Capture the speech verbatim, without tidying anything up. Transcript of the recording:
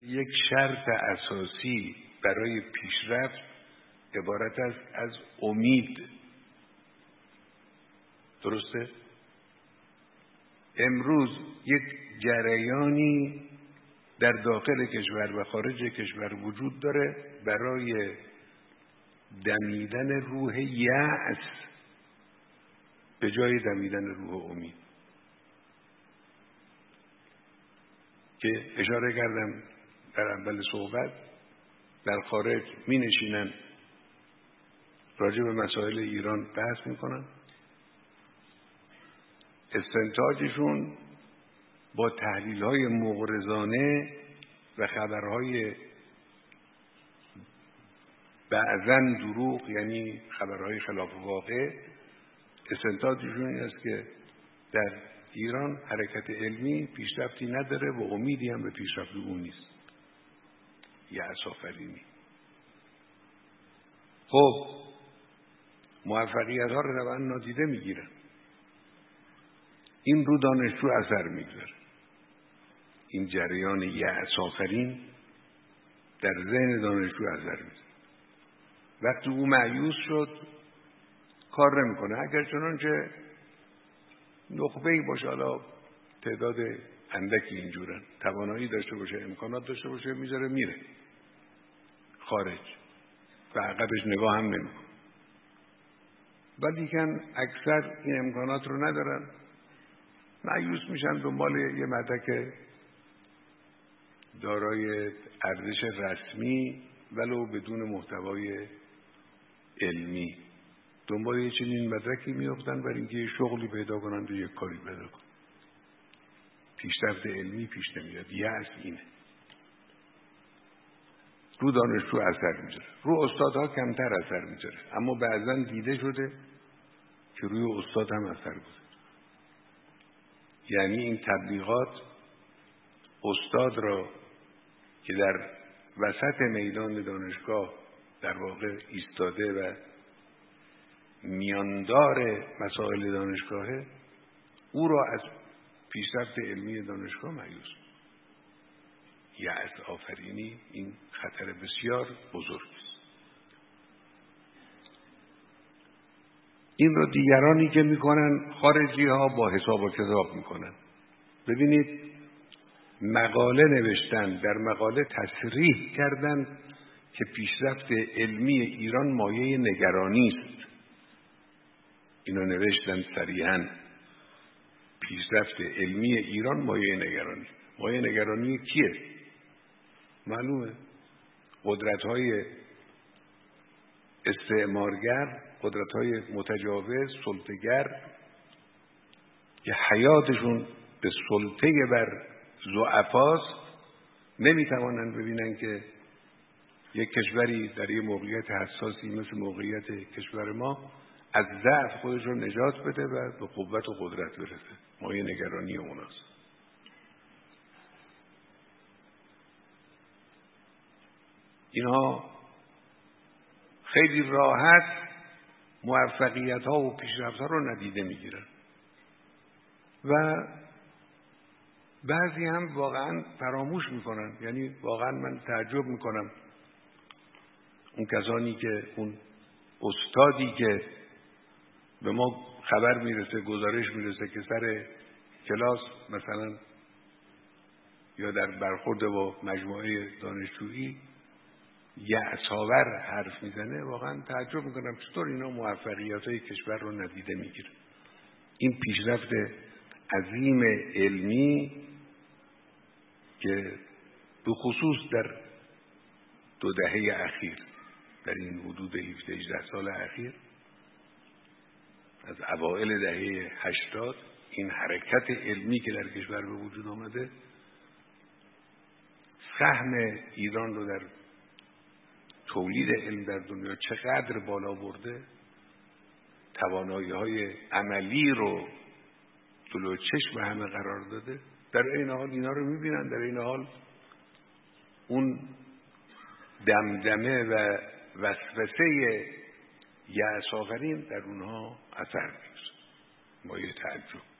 یک شرط اساسی برای پیشرفت عبارت است از امید. درسته؟ امروز یک جریانی در داخل کشور و خارج کشور وجود داره برای دمیدن روح یأس به جای دمیدن روح امید، که اشاره کردم در اول صحبت. در خارج می نشینن راجع به مسائل ایران بحث میکنن، استنتاجشون با تحلیل‌های مغرضانه و خبرهای بعضاً دروغ، یعنی خبرهای خلاف واقع، استنتاجشون این است که در ایران حرکت علمی پیشرفتی نداره و امیدی هم به پیشرفت اون نیست. یأس آفرینی. خب موفقیت ها رو روان نادیده میگیرن، این رو دانشجو اثر میگذاره. این جریان یأس آفرین در ذهن دانشجو اثر میگذاره. وقتی او مایوس شد کار نمیکنه، اگر چنانچه نخبه‌ای باشه، حالا تعداد اندکی اینجورن، توانایی داشته باشه، امکانات داشته باشه، میذاره میره خارج و عقبش نگاه هم نمیکنه. ولی کن اکثر این امکانات رو ندارن، مایوس میشن، دنبال یه مدرک دارای ارزش رسمی ولو بدون محتوای علمی، دنبال یه چنین مدرکی میافتن برای اینکه یه شغلی پیدا کنن و یه کاری پیدا کنن. پیشرفت علمی پیش نمیاد. یأس اینه. رو دانشجو اثر میذاره، رو استادها کمتر اثر میذاره، اما بعضا دیده شده که روی استاد هم اثر گذاره. یعنی این تبلیغات استاد را که در وسط میدان دانشگاه در واقع ایستاده و میاندار مسائل دانشگاهه، او را از پیشرفت علمی دانشگاه مایوس. یأس آفرینی این خطر بسیار بزرگ است. این رو دیگرانی که میکنن، خارجی ها با حساب و کتاب میکنن. ببینید مقاله نوشتن، در مقاله تصریح کردن که پیشرفت علمی ایران مایه نگرانی است. اینو نوشتن صریحاً، پیشرفت علمی ایران مایه نگرانی. مایه نگرانی کیه؟ معلومه، قدرت‌های استعمارگر، قدرت‌های متجاوز، سلطه‌گر که حیاتشون به سلطه بر ضعفاست، نمیتوانند ببینن که یک کشوری در یک موقعیت حساسی مثل موقعیت کشور ما از ضعف خودش رو نجات بده و به قوت و قدرت برسه. مایه نگرانی اوناست. اینها خیلی راحت موفقیت ها و پیشرفت ها رو ندیده میگیرن و بعضی هم واقعا فراموش میکنن. یعنی واقعا من تعجب میکنم اون کسانی که، اون استادی که به ما خبر میرسه، گزارش میرسه که سر کلاس مثلا یا در برخورد با مجموعه دانشجویی یأس‌آور حرف میزنه، واقعا تعجب میکنم چطور اینا موفقیت‌های کشور رو ندیده میگیره. این پیشرفت عظیم علمی که به خصوص در دو دهه اخیر، در این حدود هفده هجده سال اخیر، از اوائل دهه هشتاد، این حرکت علمی که در کشور به وجود آمده، سهم ایران رو در تولید علم در دنیا چقدر بالا برده، توانایی‌های عملی رو جلو چشم همه قرار داده. در این حال اینا رو می‌بینن، در این حال اون دمدمه و وسوسه یأس آفرین در اونها اثر می‌گذاره. مایه تعجب.